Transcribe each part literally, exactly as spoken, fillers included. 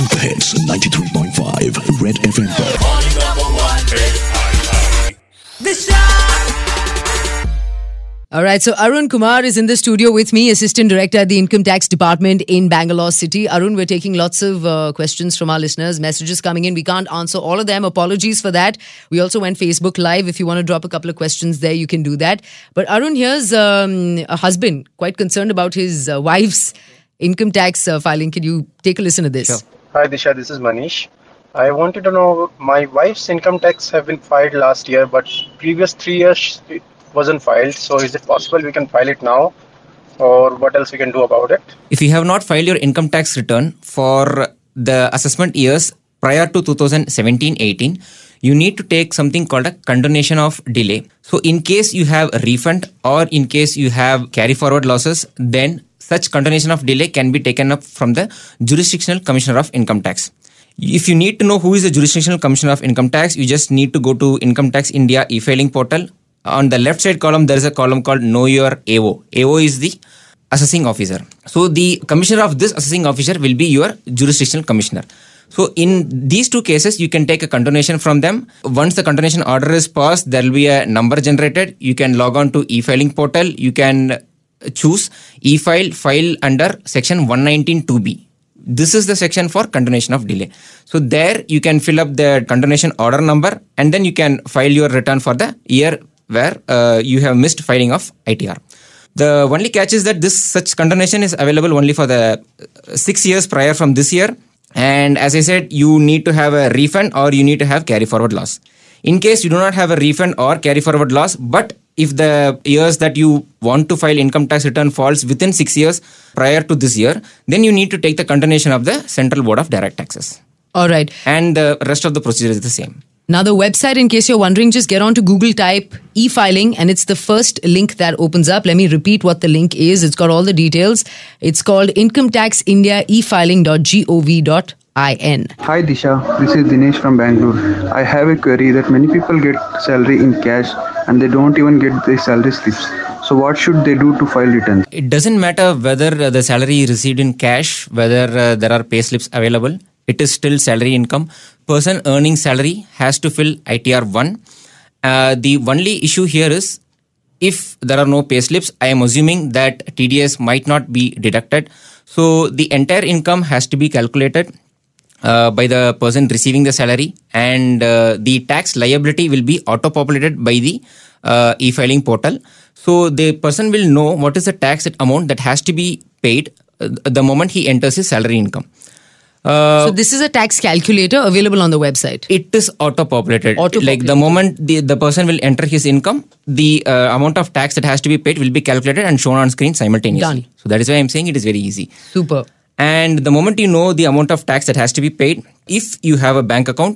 Super Hits ninety-three point five Red F M पर Alright, so Arun Kumar is in the studio with me, Assistant Director at the Income Tax Department in Bangalore City. Arun, we're taking lots of uh, questions from our listeners, messages coming in. We can't answer all of them. Apologies for that. We also went Facebook Live. If you want to drop a couple of questions there, you can do that. But Arun, here's um, a husband quite concerned about his uh, wife's income tax uh, filing. Can you take a listen to this? Sure. Hi Disha, this is Manish. I wanted to know, my wife's income tax have been filed last year, but previous three years it wasn't filed. So is it possible we can file it now, or what else we can do about it? If you have not filed your income tax return for the assessment years prior to two thousand seventeen eighteen, you need to take something called a continuation of delay. So in case you have a refund or in case you have carry forward losses, then such continuation of delay can be taken up from the Jurisdictional Commissioner of Income Tax. If you need to know who is the Jurisdictional Commissioner of Income Tax, you just need to go to Income Tax India e-filing portal. On the left side column, there is a column called Know Your A O. A O is the assessing officer. So the commissioner of this assessing officer will be your jurisdictional commissioner. So in these two cases, you can take a continuation from them. Once the continuation order is passed, there will be a number generated. You can log on to e-filing portal. You can choose e-file, file under section one nineteen two B. This is the section for continuation of delay. So there you can fill up the continuation order number and then you can file your return for the year where uh, you have missed filing of I T R. The only catch is that this such continuation is available only for the six years prior from this year. And as I said, you need to have a refund or you need to have carry forward loss. In case you do not have a refund or carry forward loss, but if the years that you want to file income tax return falls within six years prior to this year, then you need to take the continuation of the Central Board of Direct Taxes. All right. And the rest of the procedure is the same. Now the website, in case you're wondering, just get on to Google, type e-filing and it's the first link that opens up. Let me repeat what the link is. It's got all the details. It's called income tax india e filing dot gov dot in. Hi Disha, this is Dinesh from Bangalore. I have a query that many people get salary in cash and they don't even get the salary slips. So what should they do to file returns? It doesn't matter whether the salary is received in cash, whether uh, there are pay slips available. It is still salary income. Person earning salary has to fill I T R one. Uh, the only issue here is if there are no pay slips, I am assuming that T D S might not be deducted. So the entire income has to be calculated uh, by the person receiving the salary, and uh, the tax liability will be auto-populated by the uh, e-filing portal. So the person will know what is the tax amount that has to be paid uh, the moment he enters his salary income. Uh, so this is a tax calculator available on the website. It is auto-populated. Auto-populated. Like the moment the, the person will enter his income, the uh, amount of tax that has to be paid will be calculated and shown on screen simultaneously. Done. So that is why I'm saying it is very easy. Super. And the moment you know the amount of tax that has to be paid, if you have a bank account,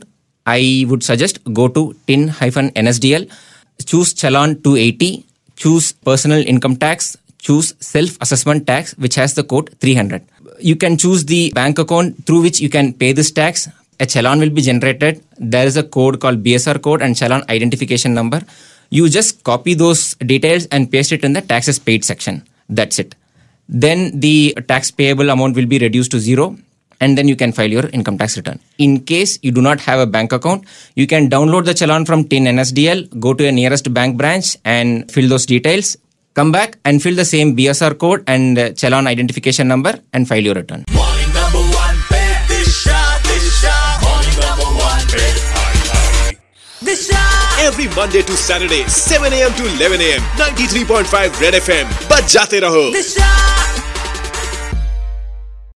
I would suggest go to T I N N S D L, choose Challan two eighty, choose personal income tax, choose self-assessment tax, which has the code three hundred. You can choose the bank account through which you can pay this tax. A challan will be generated. There is a code called B S R code and challan identification number. You just copy those details and paste it in the taxes paid section. That's it. Then the tax payable amount will be reduced to zero, and then you can file your income tax return. In case you do not have a bank account, you can download the challan from T I N N S D L, go to your nearest bank branch and fill those details. Come back and fill the same B S R code and uh, challan identification number and file your return. Morning number one, Disha, Disha. Morning number one, Disha. Every Monday to Saturday, seven a.m. to eleven a.m. ninety-three point five Red F M. Baj jate raho. Disha.